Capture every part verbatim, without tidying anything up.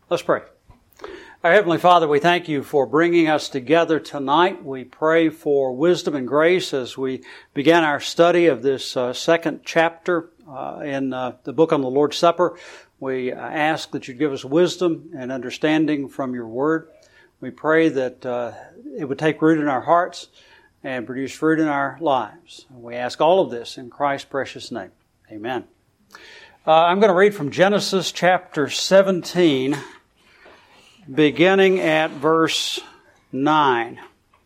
Let's pray. Our Heavenly Father, we thank you for bringing us together tonight. We pray for wisdom and grace as we begin our study of this uh, second chapter uh, in uh, the book on the Lord's Supper. We uh, ask that you give us wisdom and understanding from your word. We pray that uh, it would take root in our hearts and produce fruit in our lives. We ask all of this in Christ's precious name. Amen. Uh, I'm going to read from Genesis chapter seventeen, beginning at verse nine.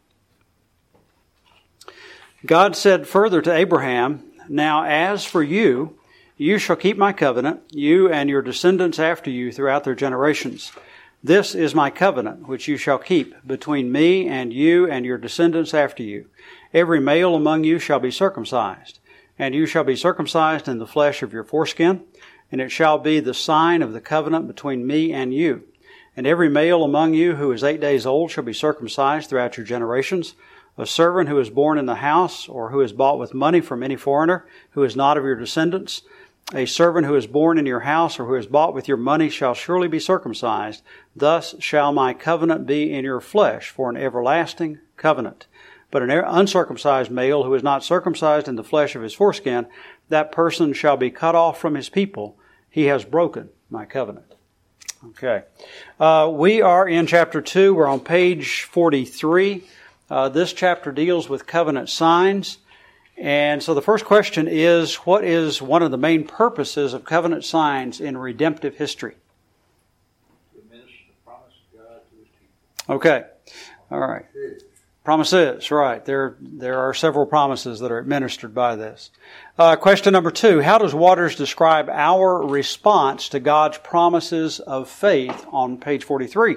God said further to Abraham, "Now as for you, you shall keep my covenant, you and your descendants after you throughout their generations. This is my covenant, which you shall keep between me and you and your descendants after you. Every male among you shall be circumcised, and you shall be circumcised in the flesh of your foreskin, and it shall be the sign of the covenant between me and you. And every male among you who is eight days old shall be circumcised throughout your generations. A servant who is born in the house, or who is bought with money from any foreigner, who is not of your descendants, a servant who is born in your house, or who is bought with your money, shall surely be circumcised. Thus shall my covenant be in your flesh for an everlasting covenant. But an uncircumcised male who is not circumcised in the flesh of his foreskin, that person shall be cut off from his people. He has broken my covenant." Okay. Uh, we are in chapter two. We're on page forty-three. Uh, this chapter deals with covenant signs. And so the first question is, what is one of the main purposes of covenant signs in redemptive history? To administer the promise of God to His people. Okay. All right. Promises, right. There, there are several promises that are administered by this. Uh, question number two, how does Waters describe our response to God's promises of faith on page forty-three?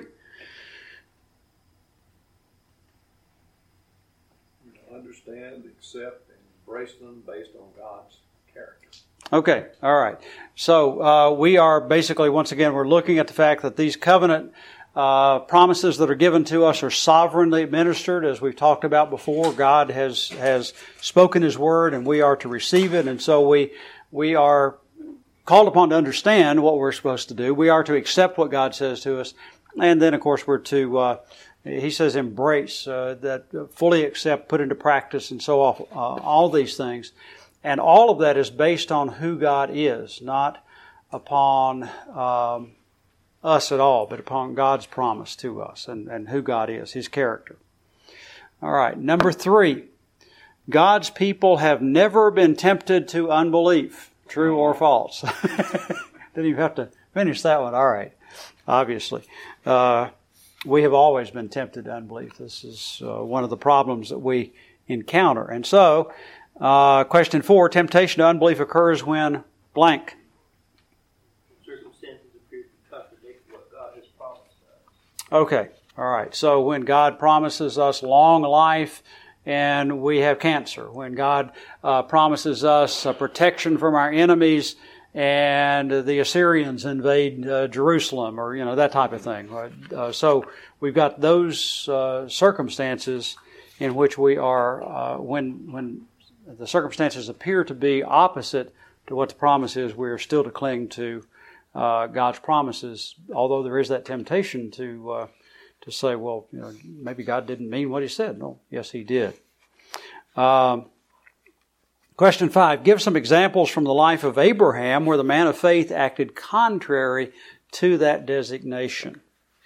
Understand, accept, and embrace them based on God's character. Okay, all right. So uh, we are basically, once again, we're looking at the fact that these covenant uh, promises that are given to us are sovereignly administered, as we've talked about before. God has has spoken His word, and we are to receive it, and so we we are called upon to understand what we're supposed to do. We are to accept what God says to us, and then, of course, we're to uh, He says embrace, uh, that fully accept, put into practice, and so on, uh, all these things. And all of that is based on who God is, not upon um, us at all, but upon God's promise to us and, and who God is, His character. All right, number three. God's people have never been tempted to unbelief, true or false. Didn't even have to finish that one. All right, obviously. Uh, We have always been tempted to unbelief. This is uh, one of the problems that we encounter. And so, uh, question four, temptation to unbelief occurs when blank. Circumstances appear to contradict what God has promised us. Okay, all right. So when God promises us long life and we have cancer, when God uh, promises us uh, protection from our enemies and the Assyrians invade uh, Jerusalem, or, you know, that type of thing. Uh, so we've got those uh, circumstances in which we are, uh, when when the circumstances appear to be opposite to what the promise is, we are still to cling to uh, God's promises, although there is that temptation to uh, to say, well, you know, maybe God didn't mean what He said. No, yes, He did. Um, Question five, give some examples from the life of Abraham where the man of faith acted contrary to that designation.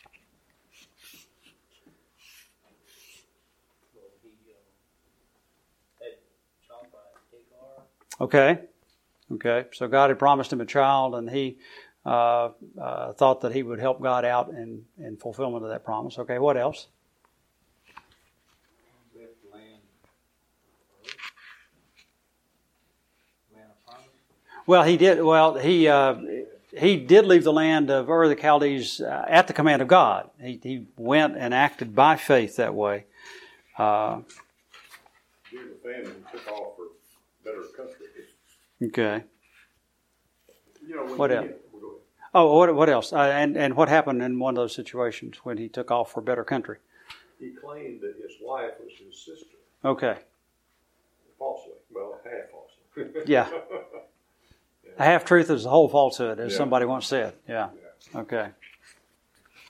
Okay, okay. So God had promised him a child, and he uh, uh, thought that he would help God out in, in fulfillment of that promise. Okay, what else? Well, he did. Well, he uh, he did leave the land of Ur of the Chaldees uh, at the command of God. He he went and acted by faith that way. Uh, During the famine, he took off for better country. Okay. You know, what he, else? We'll go ahead. Oh, what what else? Uh, and and what happened in one of those situations when he took off for better country? He claimed that his wife was his sister. Okay. Falsely. Well, half falsely. Yeah. A half-truth is the whole falsehood, as yeah. somebody once said. Yeah. yeah. Okay.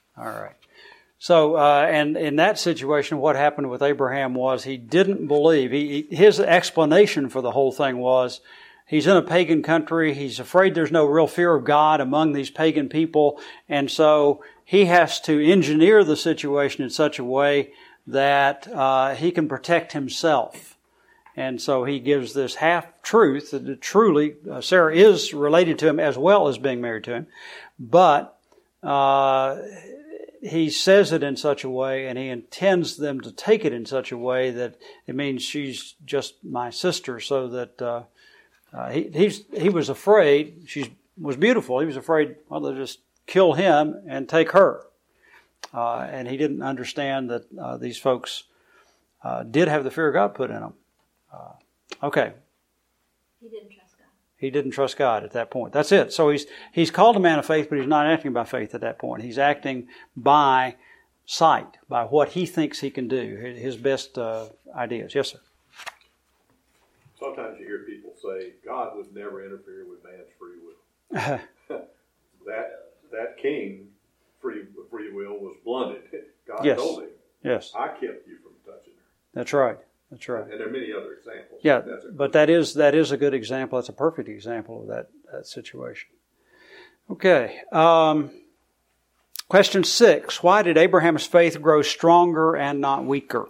All right. So, uh, and in that situation, what happened with Abraham was he didn't believe. He, his explanation for the whole thing was he's in a pagan country. He's afraid there's no real fear of God among these pagan people. And so he has to engineer the situation in such a way that uh, he can protect himself. And so he gives this half-truth that truly uh, Sarah is related to him as well as being married to him. But uh, he says it in such a way, and he intends them to take it in such a way that it means she's just my sister, so that uh, uh, he he's, he was afraid. She was beautiful. He was afraid, well, they'll just kill him and take her. Uh, and he didn't understand that uh, these folks uh, did have the fear of God put in them. Uh, okay. He didn't trust God. He didn't trust God at that point. That's it. So he's he's called a man of faith, but he's not acting by faith at that point. He's acting by sight, by what he thinks he can do, his best uh, ideas. Yes, sir. Sometimes you hear people say God would never interfere with man's free will. that that king, free free will, was blunted. God yes. told him, Yes. I kept you from touching her. That's right. That's right. And there are many other examples. Yeah, That's a, but that is that is a good example. That's a perfect example of that, that situation. Okay. Um, question six. Why did Abraham's faith grow stronger and not weaker?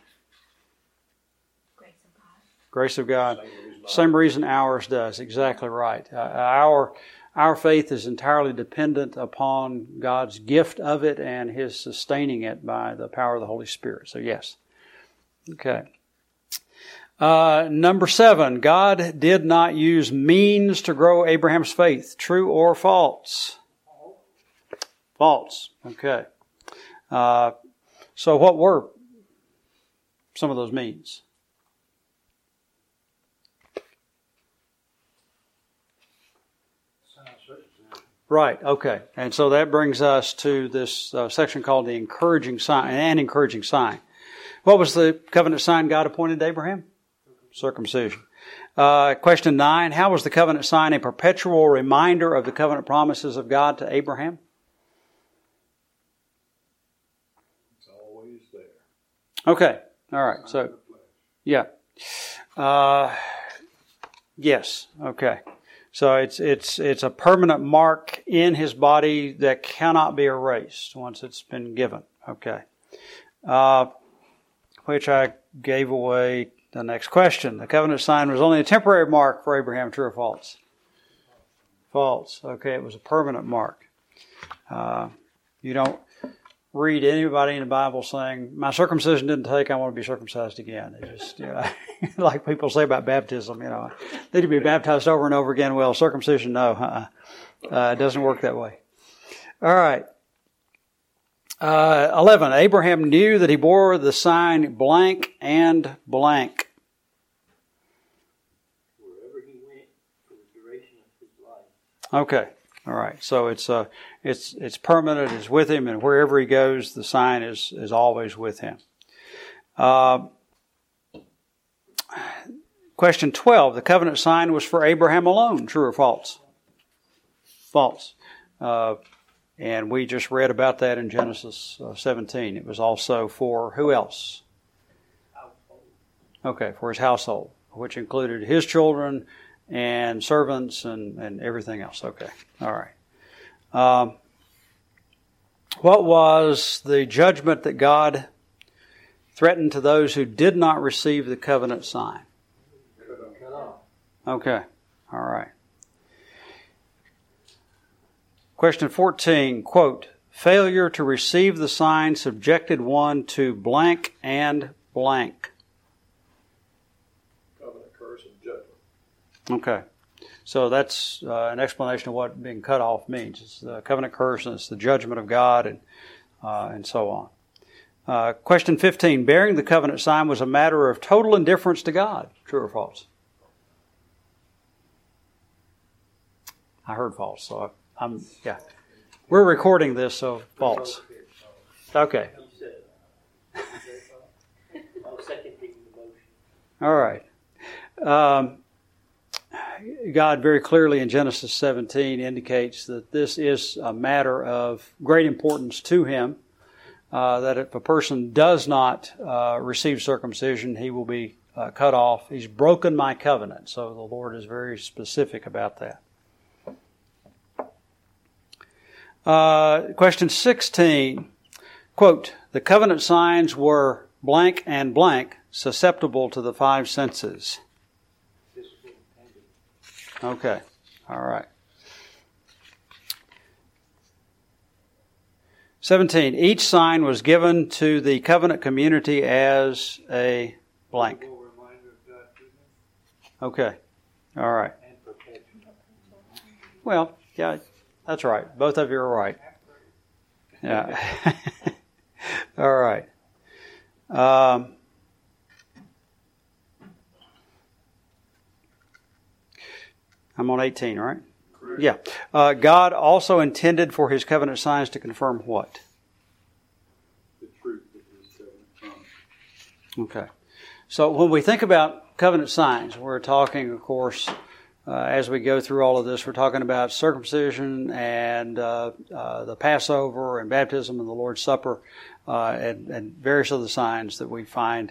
Grace of God. Grace of God. Same reason, Same reason ours does. Exactly right. Uh, our our faith is entirely dependent upon God's gift of it and His sustaining it by the power of the Holy Spirit. So yes. Okay. Uh, number seven, God did not use means to grow Abraham's faith. True or false? False. Okay. Uh, so what were some of those means? Right, okay. And so that brings us to this uh, section called the encouraging sign, an encouraging sign. What was the covenant sign God appointed to Abraham? Circumcision. Uh, question nine, how was the covenant sign a perpetual reminder of the covenant promises of God to Abraham? It's always there. Okay, all right. So, yeah. Uh, yes, okay. So it's it's it's a permanent mark in his body that cannot be erased once it's been given. Okay. Uh, which I gave away the next question. The covenant sign was only a temporary mark for Abraham. True or false? False. Okay, it was a permanent mark. Uh, you don't read anybody in the Bible saying, my circumcision didn't take, I want to be circumcised again. It's just, you know, like people say about baptism, you know, they need to be baptized over and over again. Well, circumcision, no. Uh-uh. Uh, it doesn't work that way. All right. Uh, eleven, Abraham knew that he bore the sign blank and blank. Wherever he went for the duration of his life. Okay. All right. So it's uh, it's it's permanent. It's with him, and wherever he goes, the sign is is always with him. Uh, question twelve. The covenant sign was for Abraham alone. True or false? False. Uh, and we just read about that in Genesis uh, seventeen. It was also for who else? Household. Okay, for his household, which included his children and servants and, and everything else. Okay, all right. Um, what was the judgment that God threatened to those who did not receive the covenant sign? Cut off. Okay, all right. Question fourteen, quote, failure to receive the sign subjected one to blank and blank. Covenant, curse, and judgment. Okay. So that's uh, an explanation of what being cut off means. It's the covenant curse and it's the judgment of God and uh, and so on. Uh, question fifteen, bearing the covenant sign was a matter of total indifference to God. True or false? I heard false, so I, I'm, yeah. We're recording this, so false. Okay. I'll second the motion. All right. Um, God very clearly in Genesis seventeen indicates that this is a matter of great importance to Him, uh, that if a person does not uh, receive circumcision, he will be uh, cut off. He's broken my covenant. So the Lord is very specific about that. Uh, question sixteen, quote, the covenant signs were blank and blank, susceptible to the five senses. Okay, all right. seventeen, each sign was given to the covenant community as a blank. Okay, all right. Well, yeah, that's right. Both of you are right. Yeah. All right. Um, I'm on eighteen, right? Correct. Yeah. Uh, God also intended for His covenant signs to confirm what? The truth of His covenant promise. Okay. So when we think about covenant signs, we're talking, of course, uh, as we go through all of this, we're talking about circumcision and uh, uh, the Passover and baptism and the Lord's Supper uh, and, and various other signs that we find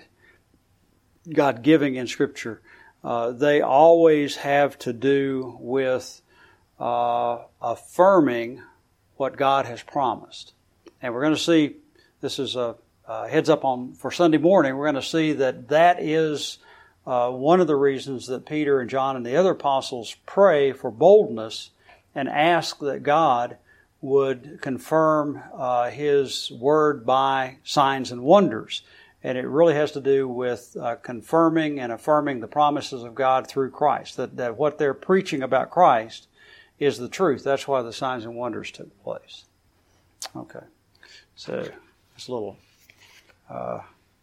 God giving in Scripture. Uh, they always have to do with uh, affirming what God has promised. And we're going to see, this is a, a heads up on for Sunday morning, we're going to see that that is uh, one of the reasons that Peter and John and the other apostles pray for boldness and ask that God would confirm uh, His word by signs and wonders. And it really has to do with uh, confirming and affirming the promises of God through Christ. That, that what they're preaching about Christ is the truth. That's why the signs and wonders took place. Okay. So, it's a little, uh,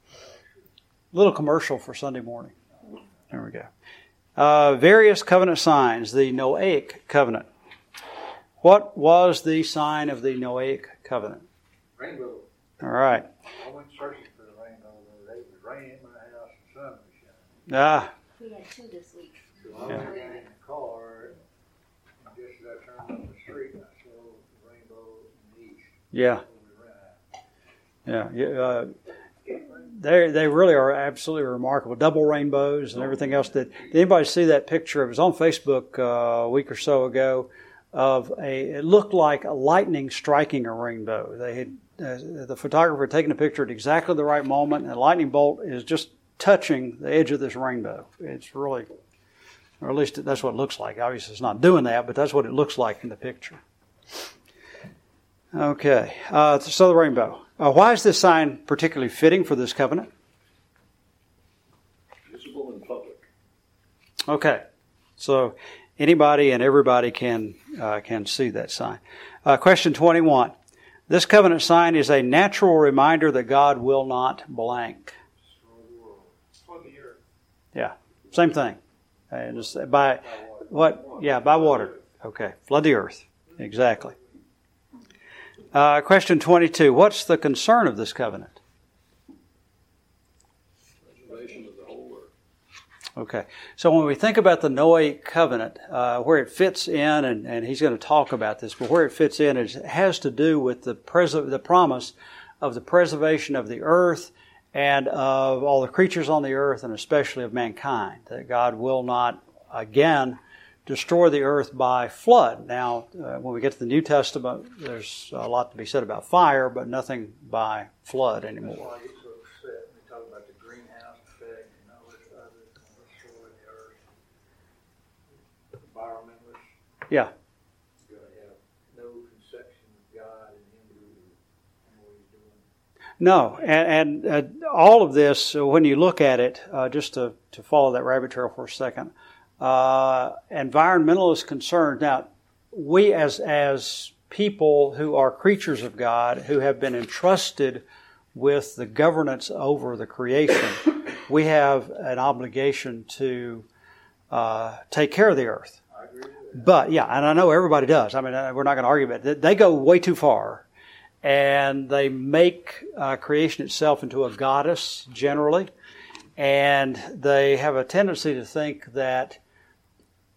little commercial for Sunday morning. There we go. Uh, various covenant signs. The Noahic covenant. What was the sign of the Noahic covenant? Rainbow. All right. I went searching for the rainbow the other day. It was raining in my house and sun was shining. Ah. We had two this week. So I went in the car, and just as I turned on the street, I saw the rainbow in the east. Yeah. We ran out. Yeah. Uh, they they really are absolutely remarkable. Double rainbows and everything else. Did, did anybody see that picture? It was on Facebook uh, a week or so ago of a, it looked like a lightning striking a rainbow. They had, uh, the photographer had taken a picture at exactly the right moment, and a lightning bolt is just touching the edge of this rainbow. It's really, or at least that's what it looks like. Obviously it's not doing that, but that's what it looks like in the picture. Okay, uh, so the rainbow. Uh, why is this sign particularly fitting for this covenant? Visible in public. Okay, so anybody and everybody can uh, can see that sign. Uh, question twenty-one. This covenant sign is a natural reminder that God will not blank. Yeah, same thing. And just by what? Yeah, by water. Okay, flood the earth. Exactly. Uh, question twenty-two. What's the concern of this covenant? Preservation of the whole earth. Okay. So when we think about the Noahic covenant, uh, where it fits in, and, and he's going to talk about this, but where it fits in is, it has to do with the pres- the promise of the preservation of the earth and of all the creatures on the earth, and especially of mankind, that God will not, again, destroy the earth by flood. Now, uh, when we get to the New Testament, there's a lot to be said about fire, but nothing by flood anymore. That's why I get so upset when they talk about the greenhouse effect and all this other destroying the earth. Environmentalists. Yeah. You're going to have no conception of God and Him doing what He's doing. No, and, and uh, all of this, uh, when you look at it, uh, just to, to follow that rabbit trail for a second, uh, environmentalist concerns. Now, we as as people who are creatures of God, who have been entrusted with the governance over the creation, we have an obligation to uh, take care of the earth. I agree with that. But, yeah, and I know everybody does. I mean, we're not going to argue about it. They go way too far. And they make uh, creation itself into a goddess, generally. And they have a tendency to think that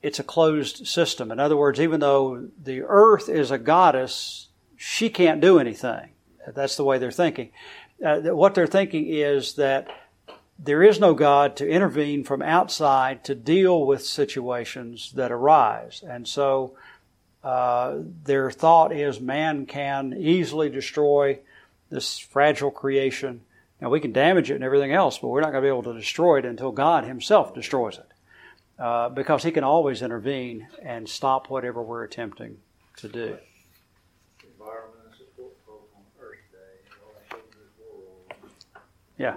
it's a closed system. In other words, even though the earth is a goddess, she can't do anything. That's the way they're thinking. Uh, what they're thinking is that there is no God to intervene from outside to deal with situations that arise. And so uh, their thought is man can easily destroy this fragile creation. Now, we can damage it and everything else, but we're not going to be able to destroy it until God himself destroys it. Uh, because he can always intervene and stop whatever we're attempting to do. Environment and support program on Earth Day, all I showed this world. Yeah.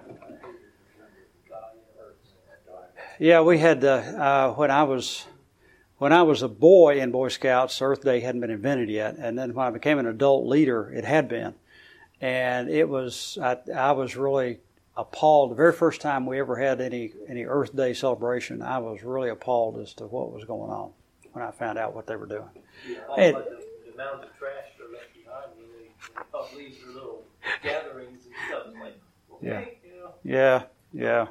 Yeah, we had, uh, uh, when I was when I was a boy in Boy Scouts, Earth Day hadn't been invented yet. And then when I became an adult leader, it had been. And it was, I, I was really appalled. The very first time we ever had any, any Earth Day celebration, I was really appalled as to what was going on when I found out what they were doing. Yeah, And, like the, the amount of trash they're left behind when they, they up leave their little gatherings and stuff. It's like, okay, you know. Yeah, yeah.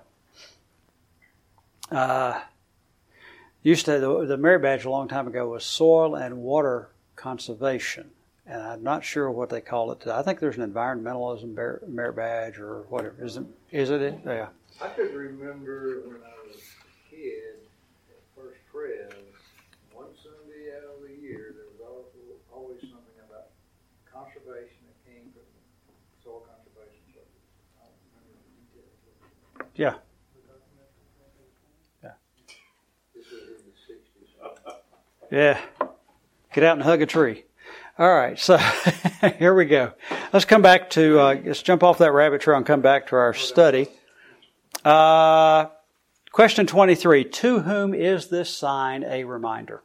Uh, used to, the, the merit badge a long time ago was soil and water conservation. And I'm not sure what they call it today. I think there's an environmentalism merit badge or whatever. Is it? Is it? Yeah. I could remember when I was a kid at First Pres, one Sunday out of the year, there was always, always something about conservation that came from the soil conservation service. I don't remember the details. Yeah. Yeah. This was in the sixties. Yeah. Get out and hug a tree. All right, so here we go. Let's come back to, uh, let's jump off that rabbit trail and come back to our study. Uh, question twenty-three, to whom is this sign a reminder?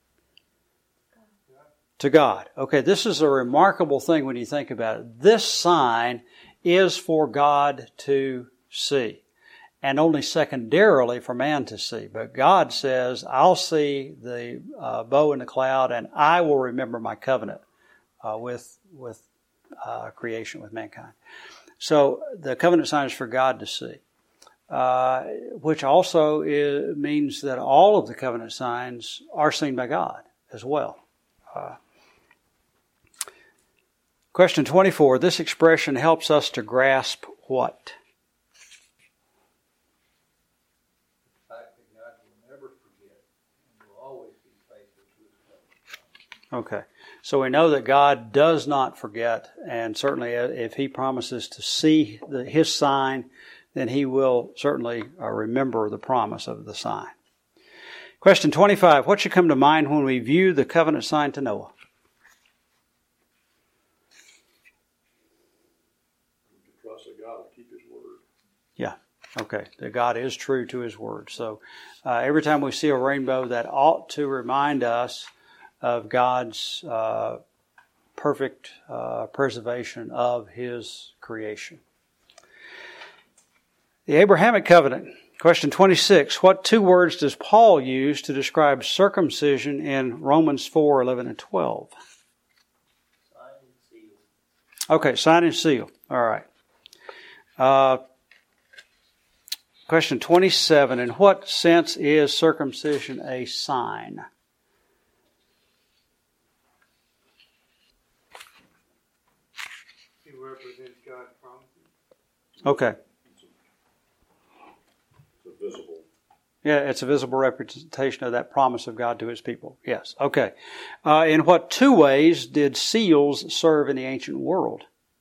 To God. Okay, this is a remarkable thing when you think about it. This sign is for God to see, and only secondarily for man to see. But God says, I'll see the uh, bow in the cloud, and I will remember my covenant uh, with with uh, creation, with mankind. So the covenant sign is for God to see, uh, which also is, means that all of the covenant signs are seen by God as well. Uh, question twenty-four, this expression helps us to grasp what? Okay, so we know that God does not forget, and certainly if He promises to see the, His sign, then He will certainly uh, remember the promise of the sign. Question twenty-five, what should come to mind when we view the covenant sign to Noah? To trust that God will keep His word. Yeah, okay, that God is true to His word. So uh, every time we see a rainbow, that ought to remind us of God's uh, perfect uh, preservation of His creation. The Abrahamic covenant. Question twenty-six. What two words does Paul use to describe circumcision in Romans four, eleven, and twelve? Sign and seal. Okay, sign and seal. All right. Uh, question twenty-seven. In what sense is circumcision a sign? Represents God's promises. Okay. It's a visible. Yeah, it's a visible representation of that promise of God to His people. Yes. Okay. Uh, in what two ways did seals serve in the ancient world?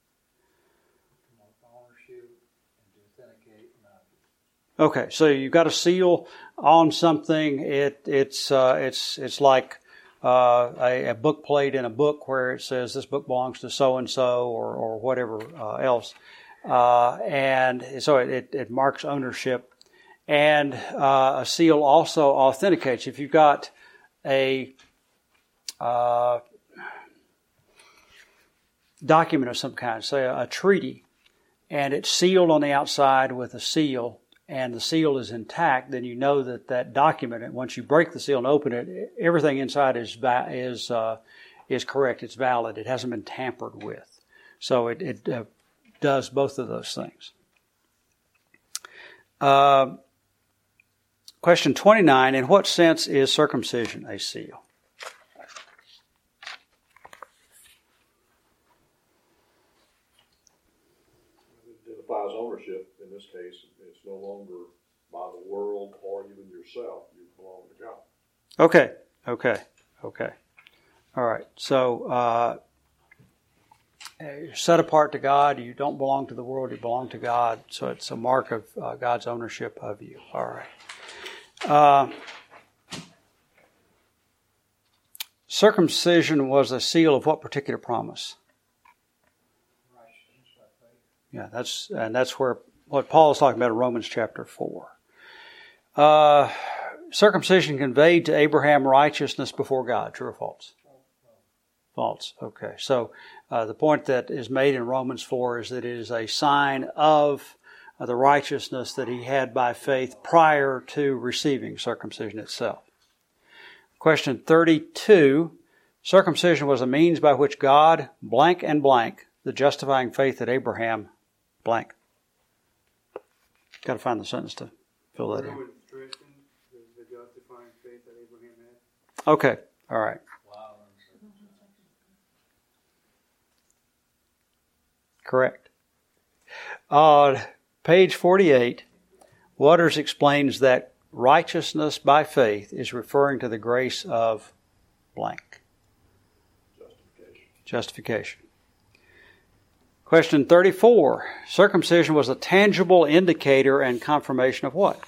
Ownership and to authenticate an object. Okay, so you've got a seal on something. It it's uh, it's it's like uh, a, a book plate in a book where it says this book belongs to so and so or or whatever uh, else, uh, and so it, it it marks ownership. And uh, a seal also authenticates. If you've got a uh, document of some kind, say a, a treaty, and it's sealed on the outside with a seal, and the seal is intact, then you know that that document, once you break the seal and open it, everything inside is is uh, is correct. It's valid. It hasn't been tampered with. So it, it uh, does both of those things. Uh, question twenty-nine, in what sense is circumcision a seal? It identifies ownership. In this case, it's no longer by the world or even yourself. You belong to God. Okay, okay, okay. All right, so uh, you're set apart to God. You don't belong to the world. You belong to God. So it's a mark of uh, God's ownership of you. All right. Uh, circumcision was a seal of what particular promise? Yeah, that's and that's where what Paul is talking about in Romans chapter four. Uh, circumcision conveyed to Abraham righteousness before God. True or false? False. Okay. So uh, the point that is made in Romans four is that it is a sign of uh, the righteousness that he had by faith prior to receiving circumcision itself. Question thirty-two. Circumcision was a means by which God, blank and blank, the justifying faith that Abraham, blank. Got to find the sentence to fill that in. The justifying faith that Abraham had. Okay. All right. Correct. Uh, page forty-eight, Waters explains that righteousness by faith is referring to the grace of blank. Justification. Justification. Question thirty-four. Circumcision was a tangible indicator and confirmation of what?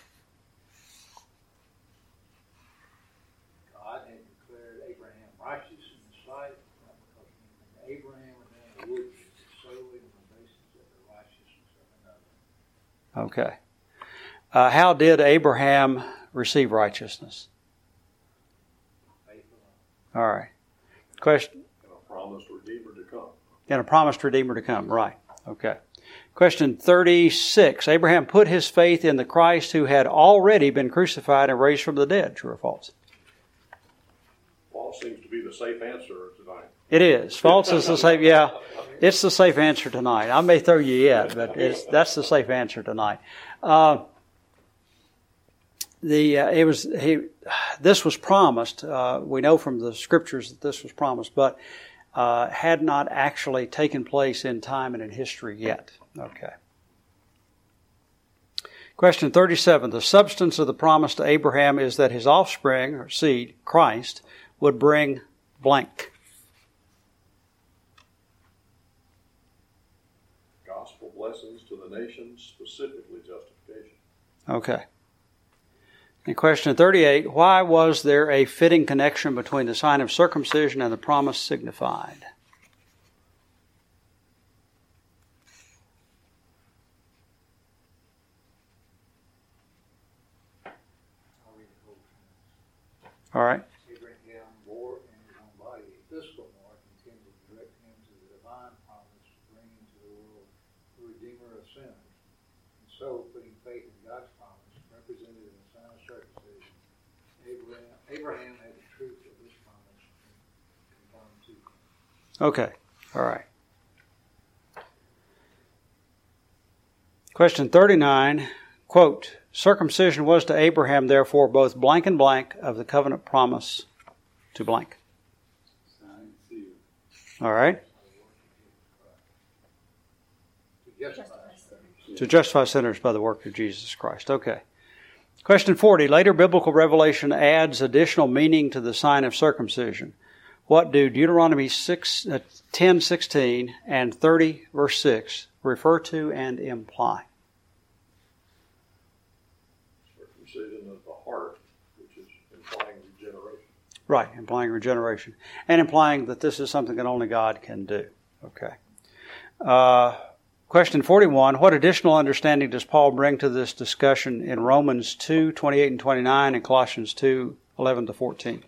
God had declared Abraham righteous in His sight, not because Abraham and then would be solely on the basis of the righteousness of another. Okay. Uh, how did Abraham receive righteousness? Faith alone. All right. Question. And a promised Redeemer to come. And a promised Redeemer to come. Right. Okay. Question thirty-six. Abraham put his faith in the Christ who had already been crucified and raised from the dead. True or false? False seems to be the safe answer tonight. It is. False is the safe. Yeah. It's the safe answer tonight. I may throw you yet, but it's, that's the safe answer tonight. Uh, the uh, it was he. This was promised. Uh, we know from the scriptures that this was promised, but uh, had not actually taken place in time and in history yet. Okay. Question thirty-seven. The substance of the promise to Abraham is that his offspring, or seed, Christ, would bring blank. Gospel blessings to the nations, specifically justification. Okay. And question thirty-eight. Why was there a fitting connection between the sign of circumcision and the promise signified? All right. Abraham bore in his own body a physical mark intended to direct him to the divine promise to bring into the world the Redeemer of sinners. And so, putting faith in God's promise, represented in the sign of circumcision, Abraham, Abraham had the truth of this promise confirmed to him. Okay. All right. Question thirty-nine. Quote, circumcision was to Abraham, therefore, both blank and blank of the covenant promise to blank. All right. To justify sinners. To justify sinners by the work of Jesus Christ. Okay. Question forty. Later biblical revelation adds additional meaning to the sign of circumcision. What do Deuteronomy six, uh, ten sixteen and thirty verse six refer to and imply? Circumcision of the heart, which is implying regeneration. Right, implying regeneration. And implying that this is something that only God can do. Okay. Uh, question forty-one. What additional understanding does Paul bring to this discussion in Romans two, twenty-eight and twenty-nine and Colossians two, eleven to fourteen?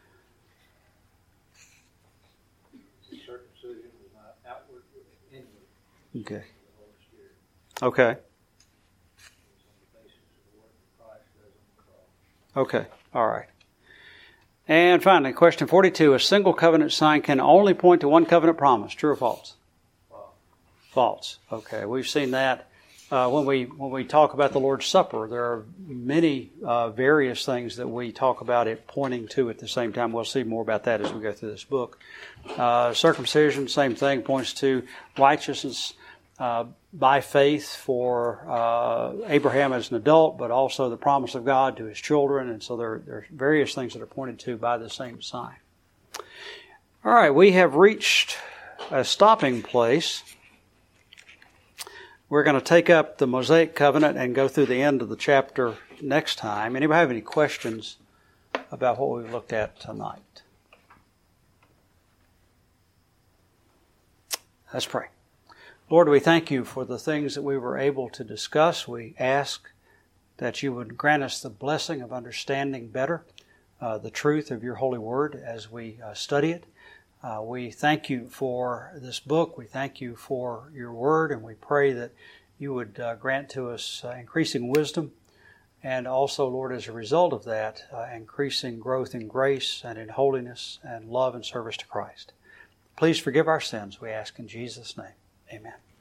Circumcision is not outward but inward. Okay. The Holy Spirit. Okay. It's on the basis of the work that Christ does on the cross. Okay. All right. And finally, question forty-two. A single covenant sign can only point to one covenant promise. True or false? False. False. Okay. We've seen that uh, when we when we talk about the Lord's Supper, there are many uh, various things that we talk about it pointing to at the same time. We'll see more about that as we go through this book. Uh, circumcision, same thing, points to righteousness uh, by faith for uh, Abraham as an adult, but also the promise of God to his children. And so there, there are various things that are pointed to by the same sign. All right, we have reached a stopping place. We're going to take up the Mosaic Covenant and go through the end of the chapter next time. Anybody have any questions about what we've looked at tonight? Let's pray. Lord, we thank you for the things that we were able to discuss. We ask that you would grant us the blessing of understanding better uh, the truth of your holy word as we uh, study it. Uh, we thank you for this book. We thank you for your word, and we pray that you would uh, grant to us uh, increasing wisdom, and also, Lord, as a result of that, uh, increasing growth in grace and in holiness and love and service to Christ. Please forgive our sins, we ask in Jesus' name. Amen.